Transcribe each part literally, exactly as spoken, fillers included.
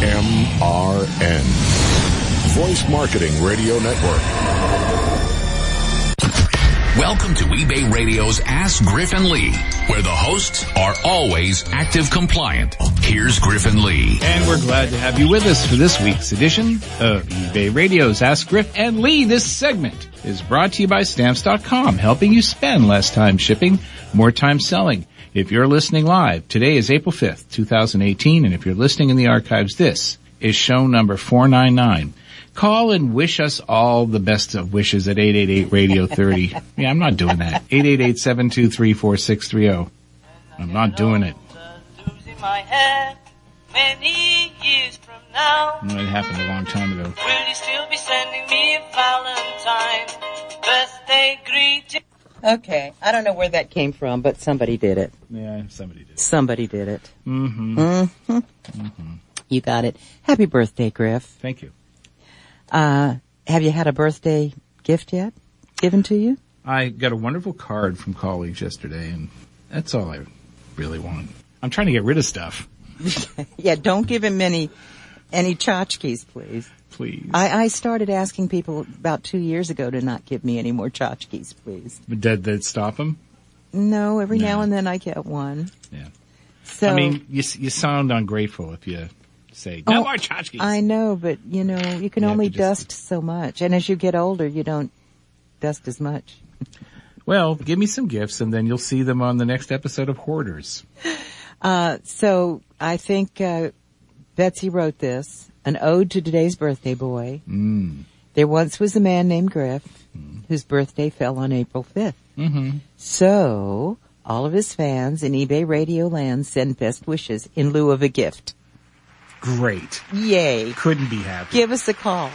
M R N. Voice Marketing Radio Network. Welcome to eBay Radio's Ask Griffin Lee, where the hosts are always active compliant. Here's Griffin Lee. And we're glad to have you with us for this week's edition of eBay Radio's Ask Griff and Lee. This segment is brought to you by Stamps dot com, helping you spend less time shipping, more time selling. If you're listening live, today is April fifth, twenty eighteen, and if you're listening in the archives, this is show number four ninety-nine. Call and wish us all the best of wishes at eight eight eight radio thirty. Yeah, I'm not doing that. eight eight eight, seven two three, four six three zero. I'm not doing it. Well, it happened a long time ago. Will you still be sending me a Valentine's birthday greeting? Okay, I don't know where that came from, but somebody did it. Yeah, somebody did. Somebody did it. Mm-hmm. Mm-hmm. Mm-hmm. You got it. Happy birthday, Griff. Thank you. Uh, have you had a birthday gift yet given to you? I got a wonderful card from colleagues yesterday, and that's all I really want. I'm trying to get rid of stuff. Yeah, don't give him any, any tchotchkes, please. Please. I, I started asking people about two years ago to not give me any more tchotchkes, please. But did that stop him? No, every No. now and then I get one. Yeah. So, I mean, you you sound ungrateful if you say, no oh, more tchotchkes. I know, but, you know, you can You only have to just- dust so much. And as you get older, you don't dust as much. Well, give me some gifts, and then you'll see them on the next episode of Hoarders. Uh, so I think uh, Betsy wrote this, an ode to today's birthday boy. Mm. There once was a man named Griff mm. whose birthday fell on April fifth. Mm-hmm. So all of his fans in eBay Radio Land send best wishes in lieu of a gift. Great. Yay. Couldn't be happy. Give us a call.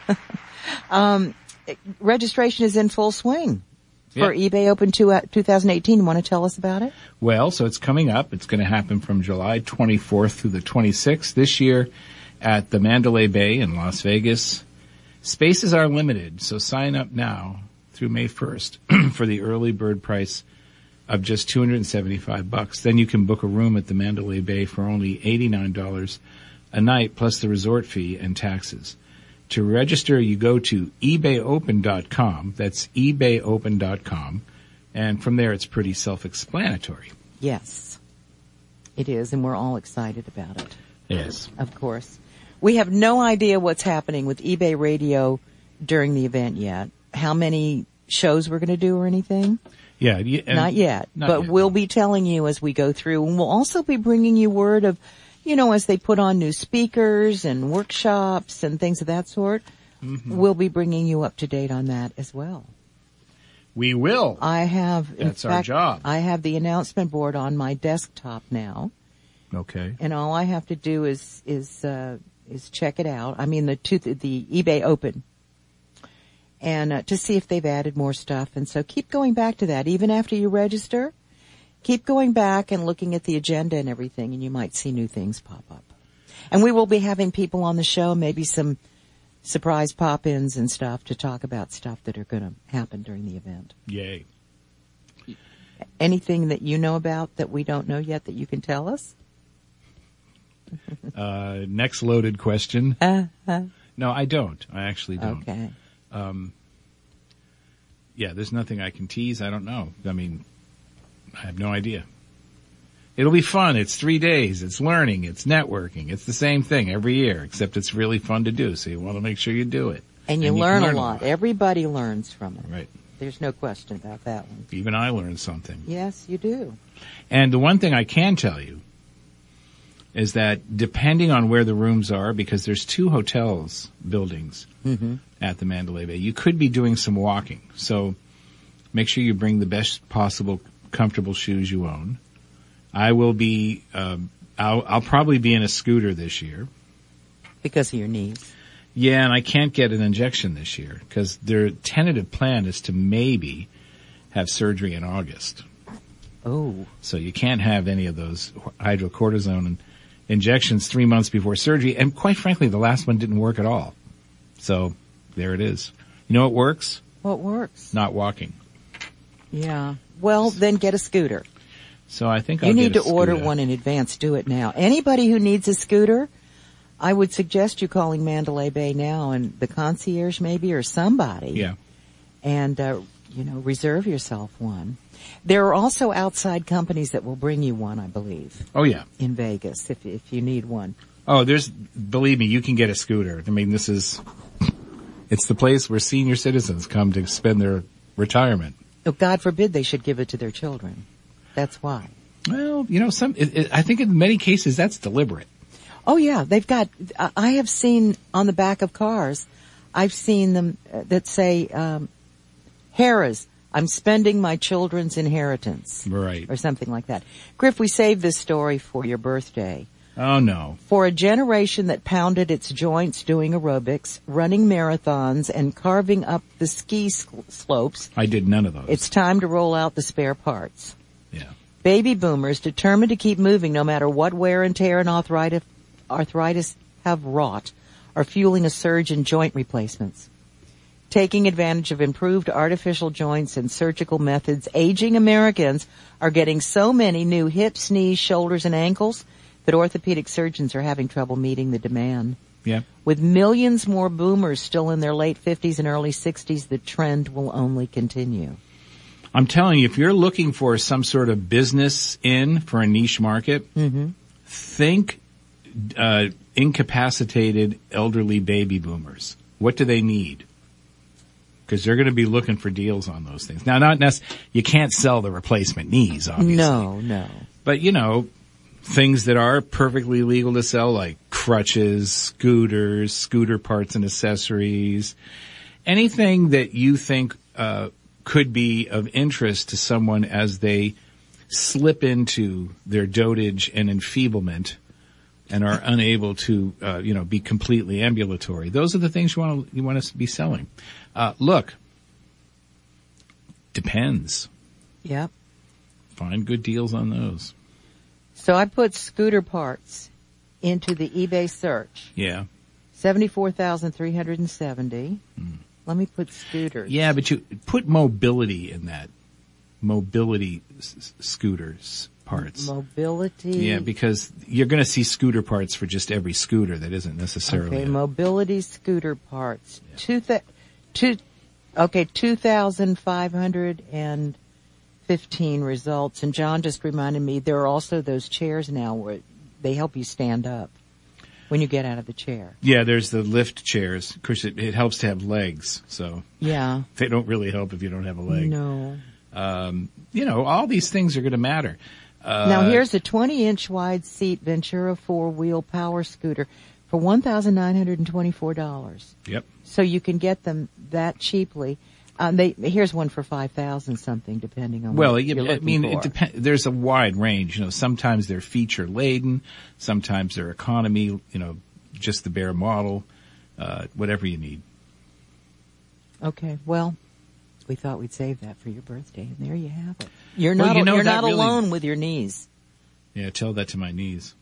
um, registration is in full swing for Yeah. eBay Open two, uh, twenty eighteen. You want to tell us about it? Well, so it's coming up. It's going to happen from July twenty-fourth through the twenty-sixth this year at the Mandalay Bay in Las Vegas. Spaces are limited, so sign up now through May first for the early bird price of just two hundred seventy-five bucks. Then you can book a room at the Mandalay Bay for only eighty-nine dollars a night plus the resort fee and taxes. To register, you go to ebay open dot com. That's ebay open dot com. And from there, it's pretty self-explanatory. Yes, it is, and we're all excited about it. Yes. Of course. We have no idea what's happening with eBay Radio during the event yet. How many shows we're going to do or anything? Yeah. y- and- Not yet. not but yet, we'll no. be telling you as we go through. And we'll also be bringing you word of, you know, as they put on new speakers and workshops and things of that sort. Mm-hmm. We'll be bringing you up to date on that as well. We will. I have, in That's our fact, job. I have the announcement board on my desktop now. Okay. And all I have to do is is uh, is check it out. I mean the two, the eBay Open, and uh, to see if they've added more stuff. And so keep going back to that even after you register. Keep going back and looking at the agenda and everything, and you might see new things pop up. And we will be having people on the show, maybe some surprise pop-ins and stuff to talk about stuff that are going to happen during the event. Yay. Anything that you know about that we don't know yet that you can tell us? Uh, next loaded question. Uh, uh, No, I don't. I actually don't. okay. Um, yeah, there's nothing I can tease. I don't know. I mean, I have no idea. It'll be fun. It's three days. It's learning. It's networking. It's the same thing every year, except it's really fun to do. So you want to make sure you do it. And you, And you learn, can learn a a lot. lot. Everybody learns from it. Right. There's no question about that one. Even I learned something. Yes, you do. And the one thing I can tell you is that depending on where the rooms are, because there's two hotels buildings Mm-hmm. at the Mandalay Bay, you could be doing some walking. So make sure you bring the best possible comfortable shoes you own. I will be, um, I'll, I'll probably be in a scooter this year. Because of your knees. Yeah, and I can't get an injection this year because their tentative plan is to maybe have surgery in August. Oh. So you can't have any of those hydrocortisone injections three months before surgery. And quite frankly, the last one didn't work at all. So there it is. You know what works? What works? Not walking. Yeah. Well, then get a scooter. So I think You I'll need get to a order scooter. one in advance. Do it now. Anybody who needs a scooter, I would suggest you calling Mandalay Bay now and the concierge maybe or somebody. Yeah. And, uh, you know, reserve yourself one. There are also outside companies that will bring you one, I believe. Oh, yeah. In Vegas, if if you need one. Oh, there's, believe me, you can get a scooter. I mean, this is, it's the place where senior citizens come to spend their retirement. Oh, God forbid they should give it to their children. That's why. Well, you know, some, it, it, I think in many cases that's deliberate. Oh yeah, they've got, I have seen on the back of cars, I've seen them that say, um, Harrah's, I'm spending my children's inheritance. Right. Or something like that. Griff, we saved this story for your birthday. Oh no. For a generation that pounded its joints doing aerobics, running marathons, and carving up the ski slopes. I did none of those. It's time to roll out the spare parts. Yeah. Baby boomers determined to keep moving no matter what wear and tear and arthritis, arthritis have wrought are fueling a surge in joint replacements. Taking advantage of improved artificial joints and surgical methods, aging Americans are getting so many new hips, knees, shoulders, and ankles that orthopedic surgeons are having trouble meeting the demand. Yeah. With millions more boomers still in their late fifties and early sixties, the trend will only continue. I'm telling you, if you're looking for some sort of business in for a niche market, Mm-hmm. think uh, incapacitated elderly baby boomers. What do they need? Because they're going to be looking for deals on those things. Now, not necessarily, you can't sell the replacement knees, obviously. No, no. But, you know, things that are perfectly legal to sell, like crutches, scooters, scooter parts and accessories, anything that you think uh could be of interest to someone as they slip into their dotage and enfeeblement and are unable to, uh, you know, be completely ambulatory. Those are the things you want to, you want to be selling. Uh, look, depends. Yep. Find good deals on those. So I put scooter parts into the eBay search. Yeah. seventy-four thousand three hundred seventy. Mm. Let me put scooters. Yeah, but you put mobility in that. Mobility s- scooters parts. Mobility. Yeah, because you're going to see scooter parts for just every scooter that isn't necessarily. Okay, a- mobility scooter parts. Yeah. Two, th- two, okay, two thousand five hundred fifteen results. And John just reminded me there are also those chairs now where they help you stand up when you get out of the chair. Yeah, there's the lift chairs. Of course, it, it helps to have legs, so Yeah. they don't really help if you don't have a leg. No. Um, you know, all these things are going to matter. Uh, Now here's a twenty inch wide seat Ventura four wheel power scooter for one thousand nine hundred twenty-four dollars. Yep. So you can get them that cheaply. Um, they, here's one for five thousand something, depending on Well, what you, you're I looking mean, for. it depends. There's a wide range. You know, sometimes they're feature laden, sometimes they're economy. You know, just the bare model, uh, whatever you need. Okay, well, we thought we'd save that for your birthday, and there you have it. You're Well, not you know, you're that not really- alone with your knees. Yeah, tell that to my knees.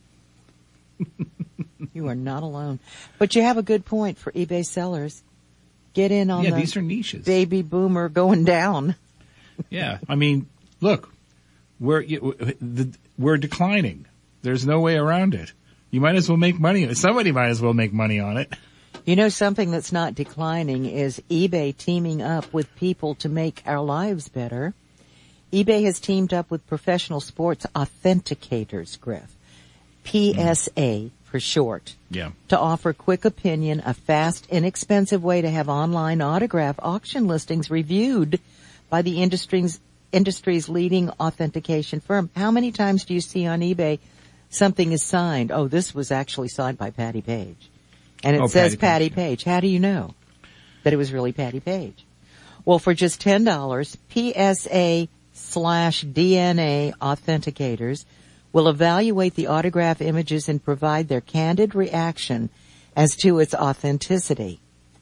You are not alone. But you have a good point for eBay sellers. Get in on Yeah, the these are niches. baby boomer going down. Yeah, I mean, look, we're you- the, we're declining. There's no way around it. You might as well make money. Somebody might as well make money on it. You know, something that's not declining is eBay teaming up with people to make our lives better. eBay has teamed up with professional sports authenticators, Griff, P S A for short, Yeah. to offer quick opinion, a fast, inexpensive way to have online autograph auction listings reviewed by the industry's, industry's leading authentication firm. How many times do you see on eBay something is signed? Oh, this was actually signed by Patty Page. And it Oh, says Patty Patty Page, Page. How do you know that it was really Patty Page? Well, for just ten dollars, P S A slash D N A authenticators will evaluate the autograph images and provide their candid reaction as to its authenticity.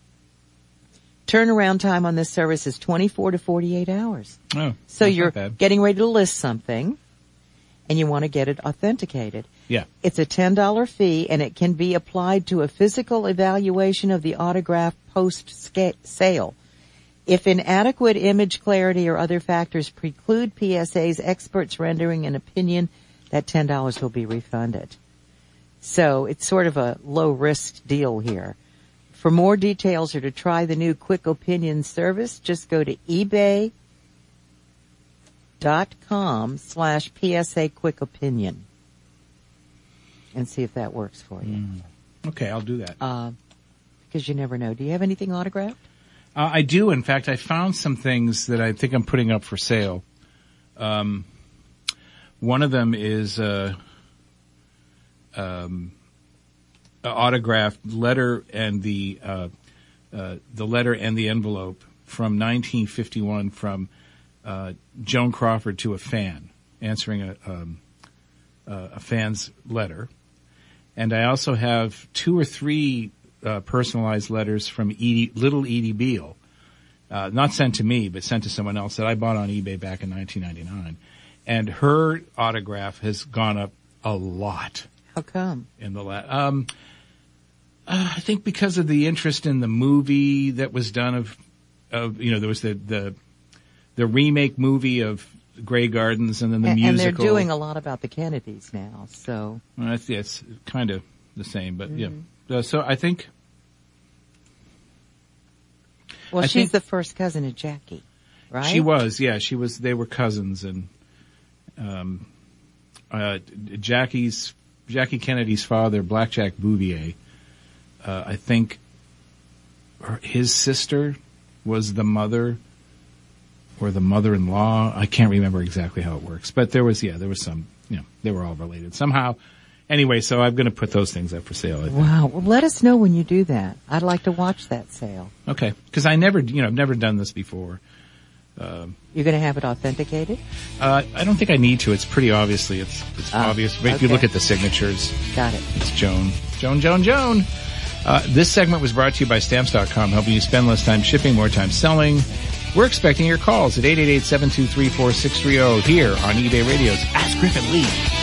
Turnaround time on this service is twenty-four to forty-eight hours. Oh, So that's you're not bad. getting ready to list something and you want to get it authenticated. Yeah. It's a ten dollars fee and it can be applied to a physical evaluation of the autograph post-sale. If inadequate image clarity or other factors preclude P S A's experts rendering an opinion, that ten dollars will be refunded. So it's sort of a low-risk deal here. For more details or to try the new Quick Opinion service, just go to ebay dot com slash P S A Quick Opinion and see if that works for you. Mm. Okay, I'll do that. Uh, because you never know. Do you have anything autographed? Uh, I do. In fact, I found some things that I think I'm putting up for sale. Um, one of them is uh, um, an autographed letter and the uh, uh, the letter and the envelope from nineteen fifty-one from uh, Joan Crawford to a fan, answering a um, uh, a fan's letter. And I also have two or three uh, personalized letters from Edie, little Edie Beale, uh, not sent to me, but sent to someone else that I bought on eBay back in nineteen ninety-nine. And her autograph has gone up a lot. How come? In the la- um, uh, I think because of the interest in the movie that was done of, of you know, there was the the the remake movie of Grey Gardens, and then the and, musical. And they're doing a lot about the Kennedys now, so. Well, that's, yeah, it's kind of the same, but mm-hmm. yeah. Uh, so I think. Well, I she's think, the first cousin of Jackie, right? She was, yeah. She was. They were cousins, and um, uh, Jackie's Jackie Kennedy's father, Blackjack Bouvier. Uh, I think her, his sister was the mother. Or the mother-in-law. I can't remember exactly how it works. But there was, yeah, there was some, you know, they were all related somehow. Anyway, so I'm going to put those things up for sale. I think. Wow. Well, let us know when you do that. I'd like to watch that sale. Okay. Because I never, you know, I've never done this before. Um, You're going to have it authenticated? Uh, I don't think I need to. It's pretty obviously, it's, it's ah, obvious. But if okay. you look at the signatures. Got it. It's Joan. Joan, Joan, Joan. Uh, this segment was brought to you by Stamps dot com, helping you spend less time shipping, more time selling. We're expecting your calls at eight eight eight, seven two three, four six three zero here on eBay Radio's Ask Griffin Lee.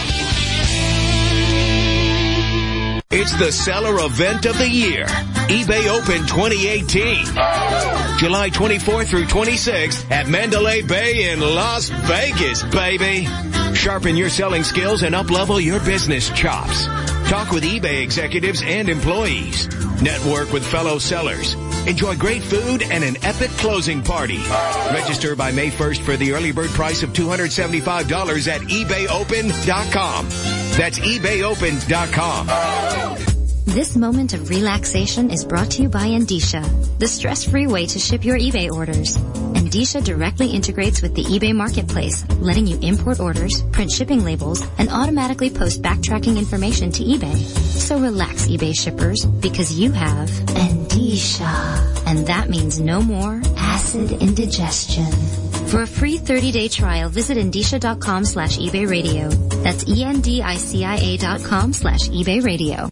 It's the seller event of the year, eBay Open twenty eighteen. July twenty-fourth through twenty-sixth at Mandalay Bay in Las Vegas, baby. Sharpen your selling skills and up-level your business chops. Talk with eBay executives and employees. Network with fellow sellers. Enjoy great food and an epic closing party. Register by May first for the early bird price of two hundred seventy-five dollars at ebay open dot com. That's ebay open dot com. This moment of relaxation is brought to you by Endicia, the stress-free way to ship your eBay orders. Endicia directly integrates with the eBay marketplace, letting you import orders, print shipping labels, and automatically post backtracking information to eBay. So relax, eBay shippers, because you have Endicia. And that means no more acid indigestion. For a free thirty-day trial, visit Endicia dot com slash eBay radio. That's E N D I C I A dot com slash eBay radio.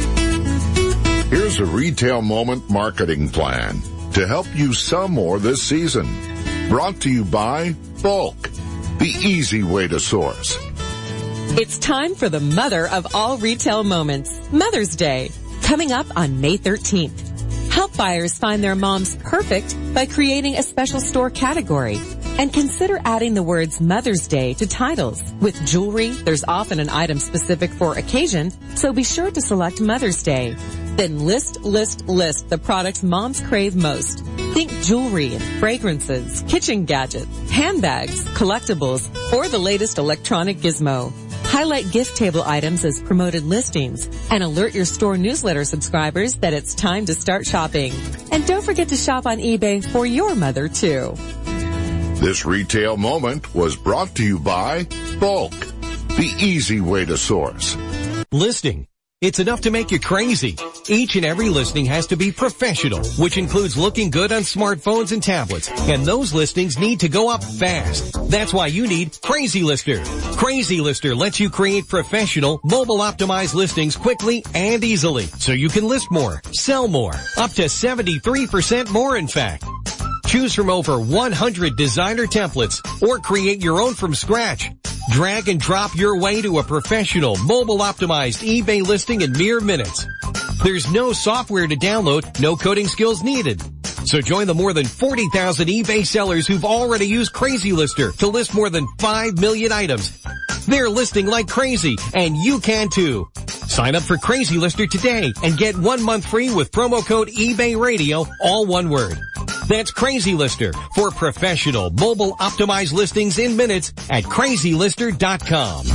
Here's a retail moment marketing plan to help you sell more this season. Brought to you by Bulk, the easy way to source. It's time for the mother of all retail moments, Mother's Day, coming up on May thirteenth. Help buyers find their moms perfect by creating a special store category. And consider adding the words Mother's Day to titles. With jewelry, there's often an item specific for occasion, so be sure to select Mother's Day. Then list, list, list the products moms crave most. Think jewelry and fragrances, kitchen gadgets, handbags, collectibles, or the latest electronic gizmo. Highlight gift table items as promoted listings and alert your store newsletter subscribers that it's time to start shopping. And don't forget to shop on eBay for your mother, too. This retail moment was brought to you by Bulk, the easy way to source. Listing. It's enough to make you crazy. Each and every listing has to be professional, which includes looking good on smartphones and tablets. And those listings need to go up fast. That's why you need Crazy Lister. Crazy Lister lets you create professional, mobile-optimized listings quickly and easily, so you can list more, sell more, up to seventy-three percent more, in fact. Choose from over one hundred designer templates or create your own from scratch. Drag and drop your way to a professional, mobile-optimized eBay listing in mere minutes. There's no software to download, no coding skills needed. So join the more than forty thousand eBay sellers who've already used Crazy Lister to list more than five million items. They're listing like crazy, and you can too. Sign up for Crazy Lister today and get one month free with promo code eBay Radio, all one word. That's Crazy Lister for professional mobile optimized listings in minutes at crazy lister dot com.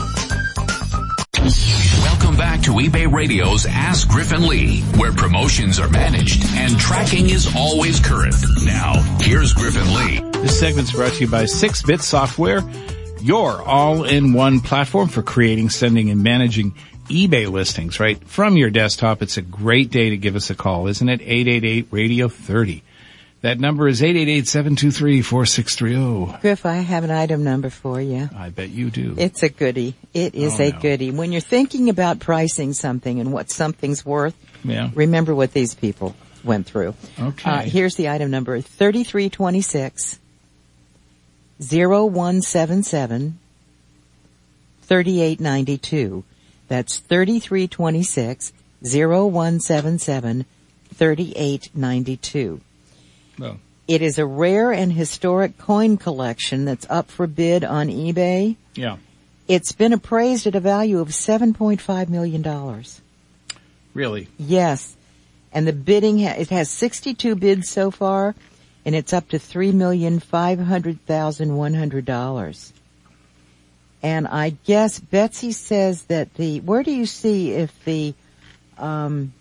Welcome back to eBay Radio's Ask Griffin Lee, where promotions are managed and tracking is always current. Now, here's Griffin Lee. This segment's brought to you by six bit Software, your all-in-one platform for creating, sending, and managing eBay listings right from your desktop. It's a great day to give us a call, isn't it? eight eight eight radio thirty. That number is eight eight eight, seven two three, four six three zero. Griff, I have an item number for you. I bet you do. It's a goodie. It is oh, a no. goodie. When you're thinking about pricing something and what something's worth, yeah. remember what these people went through. Okay. Uh, here's the item number, thirty-three twenty-six, zero one seven seven, thirty-eight ninety-two. That's thirty-three twenty-six, zero one seven seven, thirty-eight ninety-two. Well, it is a rare and historic coin collection that's up for bid on eBay. Yeah. It's been appraised at a value of seven point five million dollars. Really? Yes. And the bidding, ha- it has sixty-two bids so far, and it's up to three million five hundred thousand one hundred dollars. And I guess Betsy says that the, where do you see if the, um,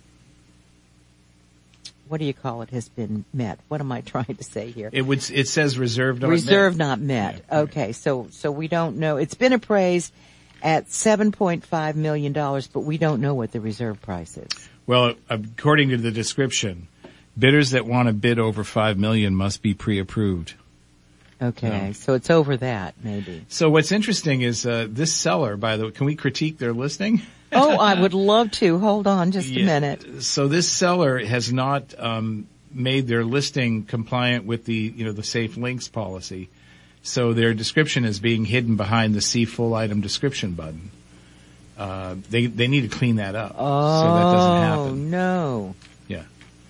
what do you call it, has been met? What am I trying to say here? It would. It says reserved not Reserve met. not met. Yeah, okay, right. so so we don't know. It's been appraised at seven point five million dollars, but we don't know what the reserve price is. Well, according to the description, bidders that want to bid over five million dollars must be pre-approved. Okay, No. so it's over that, maybe. So what's interesting is uh, this seller, by the way, can we critique their listing? Oh, I would love to. Hold on just Yeah. a minute. So this seller has not um, made their listing compliant with the, you know, the safe links policy. So their description is being hidden behind the see full item description button. Uh, they they need to clean that up Oh, so that doesn't happen. no. Yeah.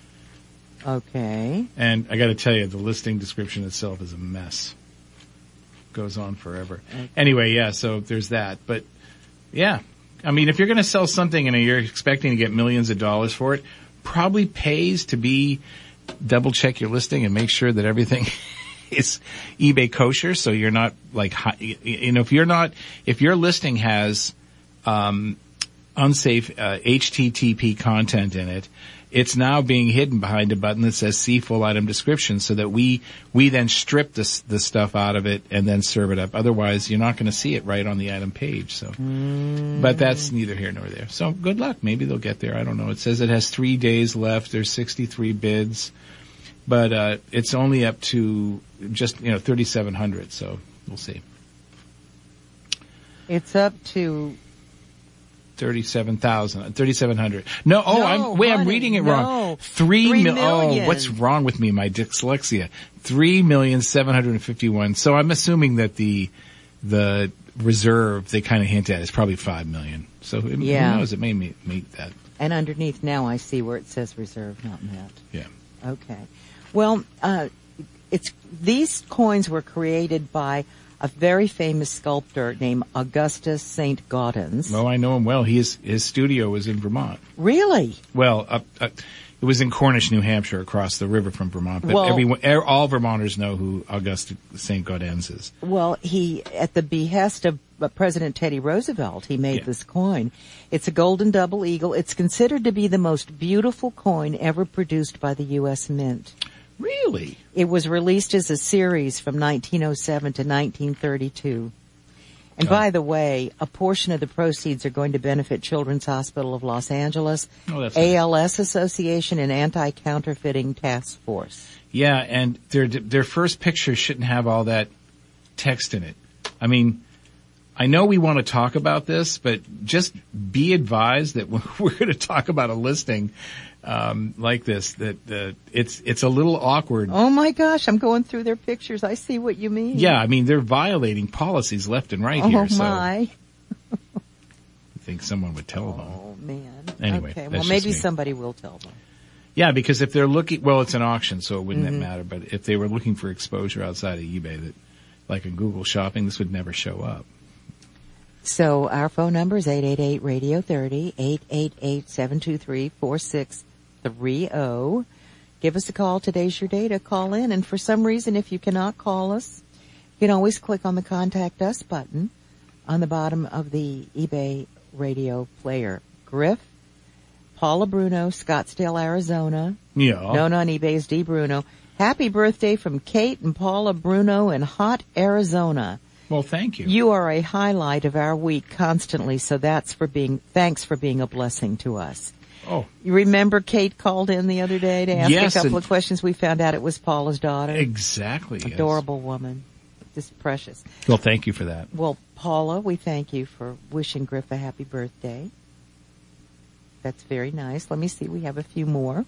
Okay. And I got to tell you, the listing description itself is a mess. Goes on forever. Okay. Anyway, yeah. So there's that. But yeah. I mean, if you're going to sell something and you're expecting to get millions of dollars for it, probably pays to be double check your listing and make sure that everything is eBay kosher. So you're not like, you know, if you're not, if your listing has, um, unsafe, uh, H T T P content in it, it's now being hidden behind a button that says see full item description so that we, we then strip this, the stuff out of it and then serve it up. Otherwise, you're not going to see it right on the item page. So, mm. but that's neither here nor there. So good luck. Maybe they'll get there. I don't know. It says it has three days left. There's sixty-three bids, but, uh, it's only up to just, you know, thirty-seven hundred. So we'll see. It's up to Thirty-seven thousand, thirty-seven hundred. No, oh, No, I'm wait, I'm honey, reading it no. wrong. Three, Three mil- million. Oh, what's wrong with me? My dyslexia. Three million seven hundred and fifty-one. So I'm assuming that the the reserve they kind of hint at is probably five million. So it, Yeah. who knows? It may meet, meet that. And underneath now I see where it says reserve not met. Yeah. Okay. Well, uh, it's, these coins were created by a very famous sculptor named Augustus Saint Gaudens. Oh, I know him well. He is, his studio was in Vermont. Really? Well, up, up, it was in Cornish, New Hampshire, across the river from Vermont. But Well- everyone, er, all Vermonters know who Augustus Saint Gaudens is. Well, he, at the behest of uh, President Teddy Roosevelt, he made Yeah. this coin. It's a golden double eagle. It's considered to be the most beautiful coin ever produced by the U S Mint. Really? It was released as a series from nineteen oh seven to nineteen thirty-two. And Oh. by the way, a portion of the proceeds are going to benefit Children's Hospital of Los Angeles, Oh, that's A L S Association, and Anti-Counterfeiting Task Force. Yeah, and their their first picture shouldn't have all that text in it. I mean, I know we want to talk about this, but just be advised that when we're going to talk about a listing um, like this, that uh, it's it's a little awkward. Oh my gosh, I'm going through their pictures. I see what you mean. Yeah, I mean they're violating policies left and right Oh here. So my. I think someone would tell them. Oh man. Anyway, Okay, that's well just maybe me. somebody will tell them. Yeah, because if they're looking, well, it's an auction, so it wouldn't Mm-hmm. matter. But if they were looking for exposure outside of eBay, that like in Google Shopping, this would never show up. So our phone number is eight eight eight, radio thirty, eight eight eight, seven two three, four six three zero. Give us a call. Today's your day to call in. And for some reason, if you cannot call us, you can always click on the Contact Us button on the bottom of the eBay radio player. Griff, Paula Bruno, Scottsdale, Arizona. Yeah. Known on eBay as D. Bruno. Happy birthday from Kate and Paula Bruno in hot Arizona. Well, thank you. You are a highlight of our week constantly, so that's for being, thanks for being a blessing to us. Oh. You remember Kate called in the other day to ask Yes, a couple and- of questions. We found out it was Paula's daughter. Exactly. yes. Adorable woman. Just precious. Well, thank you for that. Well, Paula, we thank you for wishing Griff a happy birthday. That's very nice. Let me see. We have a few more.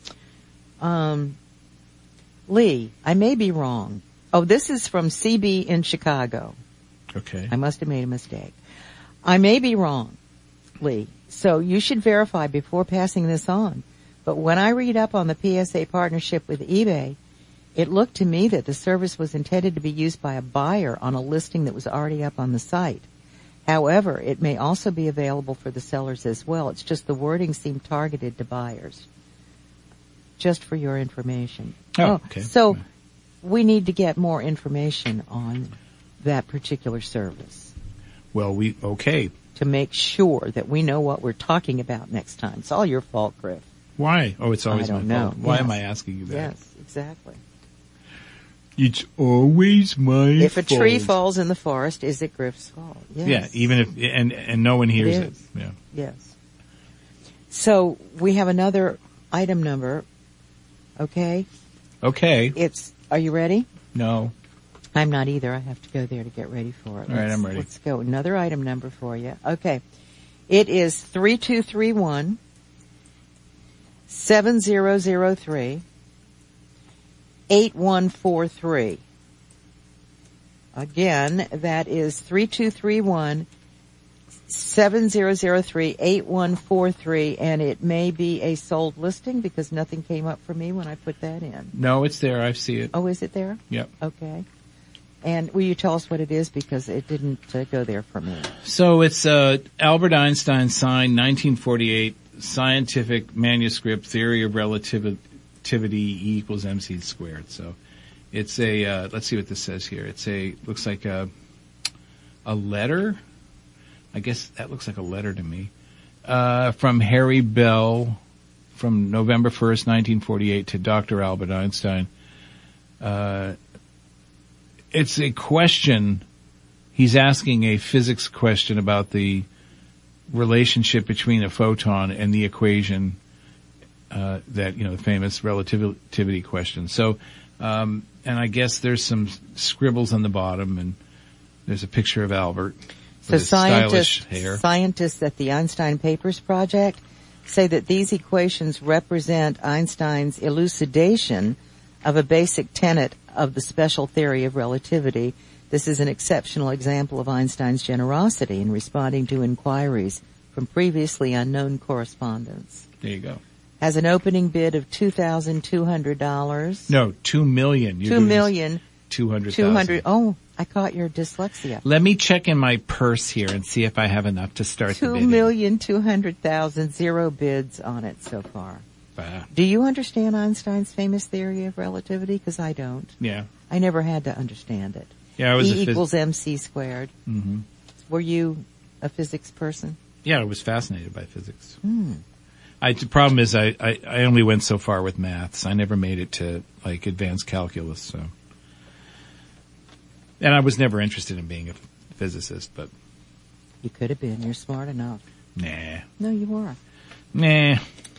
Um, Lee, I may be wrong. Oh, this is from C B in Chicago. Okay. I must have made a mistake. I may be wrong, Lee. So you should verify before passing this on. But when I read up on the P S A partnership with eBay, it looked to me that the service was intended to be used by a buyer on a listing that was already up on the site. However, it may also be available for the sellers as well. It's just the wording seemed targeted to buyers. Just for your information. Oh, okay. So we need to get more information on that particular service Well, we, okay. to make sure that we know what we're talking about next time. It's all your fault, Griff. Why? Oh, it's always I don't my know. fault. Why Yes. am I asking you that? Yes, exactly. It's always my If a fault. tree falls in the forest, is it Griff's fault? Yes. Yeah, even if, and, and no one hears it. is. Yeah. Yes. So we have another item number. Okay. Okay. It's, are you ready? No. I'm not either. I have to go there to get ready for it. All right, Let's- I'm ready. Let's go. Another item number for you. Okay. It is three two three one, seven zero zero three, eight one four three. Again, that is three two three one, seven zero zero three, eight one four three, and it may be a sold listing because nothing came up for me when I put that in. No, it's there. I see it. Oh, is it there? Yep. Okay. And will you tell us what it is because it didn't uh, go there for me? So it's uh, Albert Einstein signed nineteen forty-eight scientific manuscript theory of relativity E equals mc squared. So it's a uh, let's see what this says here. It's a looks like a a letter. I guess that looks like a letter to me uh, from Harry Bell from November first, nineteen forty-eight, to Doctor Albert Einstein. Uh, it's a question. He's asking a physics question about the relationship between a photon and the equation uh, that, you know, the famous relativity question. So, um, and I guess there's some scribbles on the bottom, and there's a picture of Albert So with his stylish scientists, hair. scientists at the Einstein Papers Project say that these equations represent Einstein's elucidation of a basic tenet of the special theory of relativity. This is an exceptional example of Einstein's generosity in responding to inquiries from previously unknown correspondents. There you go. Has an opening bid of two thousand two hundred dollars. No, two million. You're Two doing million. Two hundred. Two hundred. Oh, I caught your dyslexia. Let me check in my purse here and see if I have enough to start the Two bidding. million two hundred thousand. Zero bids on it so far. Wow. Do you understand Einstein's famous theory of relativity? Because I don't. Yeah. I never had to understand it. Yeah, I was E a phys- equals mc squared. Mm-hmm. Were you a physics person? Yeah, I was fascinated by physics. Hmm. I, the problem is I, I, I only went so far with maths. I never made it to, like, advanced calculus, so. And I was never interested in being a physicist, but. You could have been. You're smart enough. Nah. No, you are. Nah.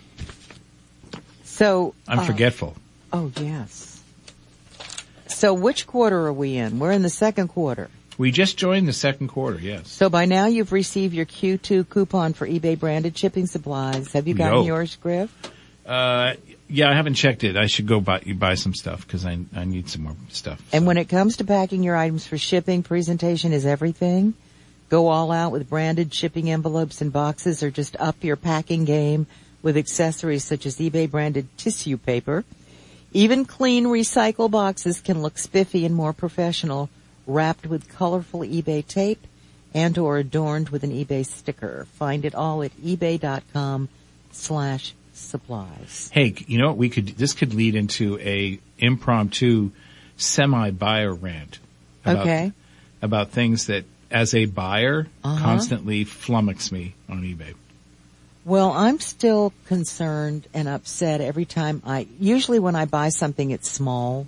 So. I'm uh, forgetful. Oh, yes. So which quarter are we in? We're in the second quarter. We just joined the second quarter, yes. So by now you've received your Q two coupon for eBay branded shipping supplies. Have you gotten No. yours, Griff? Uh, yeah, I haven't checked it. I should go buy, you buy some stuff because I, I need some more stuff. And when it comes to packing your items for shipping, presentation is everything. Go all out with branded shipping envelopes and boxes, or just up your packing game with accessories such as eBay branded tissue paper. Even clean recycle boxes can look spiffy and more professional, wrapped with colorful eBay tape and or adorned with an eBay sticker. Find it all at ebay.com slash supplies. Hey, you know what? We could, this could lead into a impromptu semi-buyer rant. About, okay. About things that, as a buyer, uh-huh. constantly flummox me on eBay. Well, I'm still concerned and upset every time I, usually when I buy something, it's small.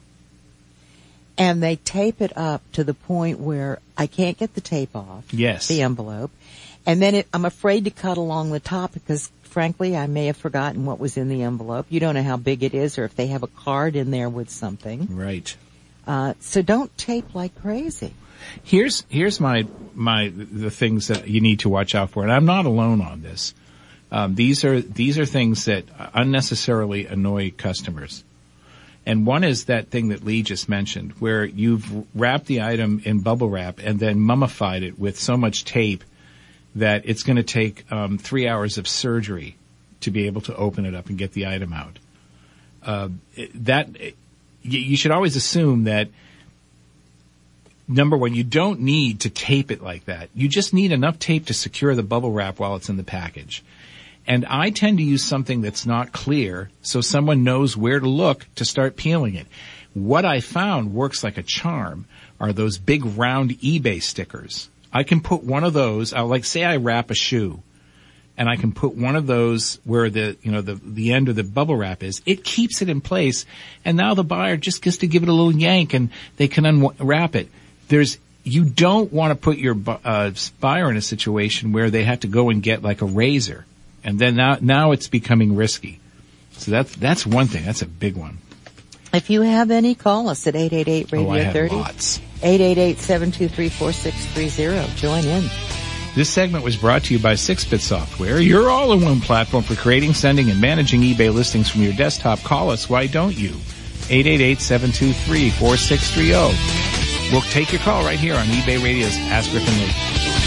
And they tape it up to the point where I can't get the tape off. Yes. The envelope. And then it, I'm afraid to cut along the top because, frankly, I may have forgotten what was in the envelope. You don't know how big it is or if they have a card in there with something. Right. Uh, so don't tape like crazy. Here's, here's my, my, the things that you need to watch out for. And I'm not alone on this. Um, these are, these are things that unnecessarily annoy customers. And one is that thing that Lee just mentioned, where you've wrapped the item in bubble wrap and then mummified it with so much tape that it's going to take um, three hours of surgery to be able to open it up and get the item out. Uh, that you should always assume that, number one, you don't need to tape it like that. You just need enough tape to secure the bubble wrap while it's in the package. And I tend to use something that's not clear so someone knows where to look to start peeling it. What I found works like a charm are those big round eBay stickers. I can put one of those, I'll like say I wrap a shoe and I can put one of those where the, you know, the, the end of the bubble wrap is. It keeps it in place and now the buyer just gets to give it a little yank and they can unwrap it. There's, you don't want to put your uh, buyer in a situation where they have to go and get like a razor. And then now, now it's becoming risky. So that's, that's one thing. That's a big one. If you have any, call us at eight eight eight radio oh, I have thirty. Lots. eight eight eight, seven two three, four six three zero. Join in. This segment was brought to you by six bit Software, your all-in-one platform for creating, sending, and managing eBay listings from your desktop. Call us. Why don't you? eight eight eight, seven two three, four six three zero. We'll take your call right here on eBay Radio's Ask Griffin Lee.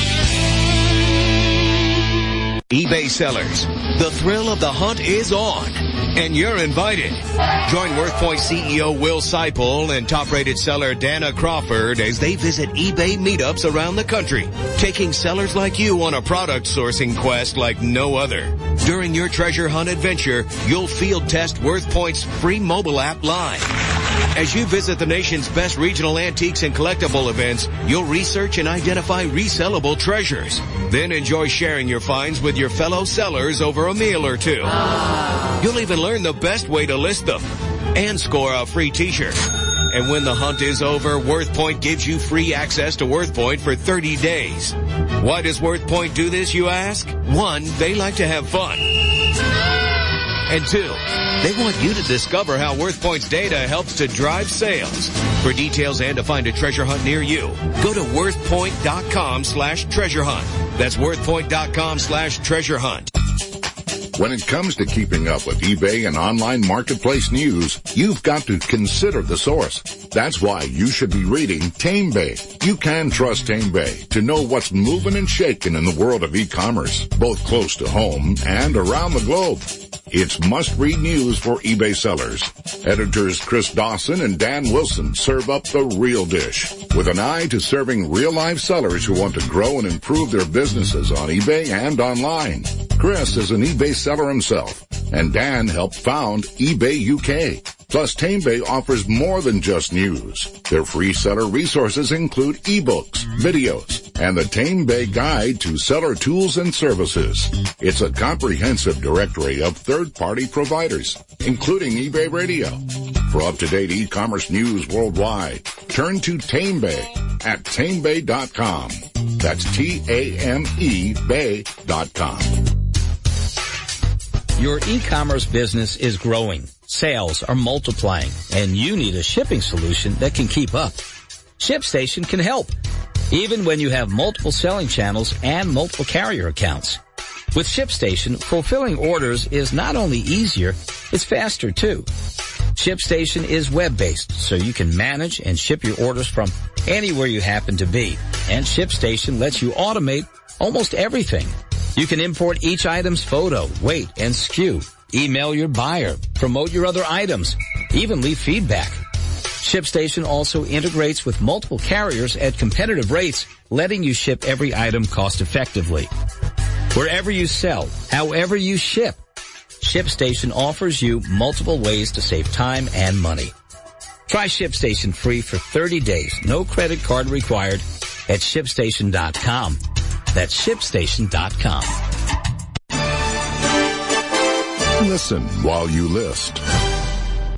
eBay sellers, the thrill of the hunt is on, and you're invited. Join WorthPoint C E O Will Seipel and top-rated seller Dana Crawford as they visit eBay meetups around the country, taking sellers like you on a product sourcing quest like no other. During your treasure hunt adventure, you'll field test WorthPoint's free mobile app live. As you visit the nation's best regional antiques and collectible events, you'll research and identify resellable treasures. Then enjoy sharing your finds with your fellow sellers over a meal or two. You'll even learn the best way to list them and score a free t-shirt. And when the hunt is over, WorthPoint gives you free access to WorthPoint for thirty days. Why does WorthPoint do this, you ask? One, they like to have fun. And two, they want you to discover how WorthPoint's data helps to drive sales. For details and to find a treasure hunt near you, go to worthpoint.com slash treasure hunt. That's worthpoint.com slash treasure hunt. When it comes to keeping up with eBay and online marketplace news, you've got to consider the source. That's why you should be reading TameBay. You can trust TameBay to know what's moving and shaking in the world of e-commerce, both close to home and around the globe. It's must-read news for eBay sellers. Editors Chris Dawson and Dan Wilson serve up the real dish with an eye to serving real-life sellers who want to grow and improve their businesses on eBay and online. Chris is an eBay seller himself, and Dan helped found eBay U K. Plus, TameBay offers more than just news. Their free seller resources include ebooks, videos, and the TameBay Guide to Seller Tools and Services. It's a comprehensive directory of third-party providers, including eBay Radio. For up-to-date e-commerce news worldwide, turn to TameBay at tamebay dot com. That's T A M E bay dot com. Your e-commerce business is growing. Sales are multiplying, and you need a shipping solution that can keep up. ShipStation can help, even when you have multiple selling channels and multiple carrier accounts. With ShipStation, fulfilling orders is not only easier, it's faster too. ShipStation is web-based, so you can manage and ship your orders from anywhere you happen to be. And ShipStation lets you automate almost everything. You can import each item's photo, weight, and S K U, email your buyer, promote your other items, even leave feedback. ShipStation also integrates with multiple carriers at competitive rates, letting you ship every item cost effectively. Wherever you sell, however you ship, ShipStation offers you multiple ways to save time and money. Try ShipStation free for thirty days, no credit card required at ship station dot com. That's ship station dot com. Listen while you list.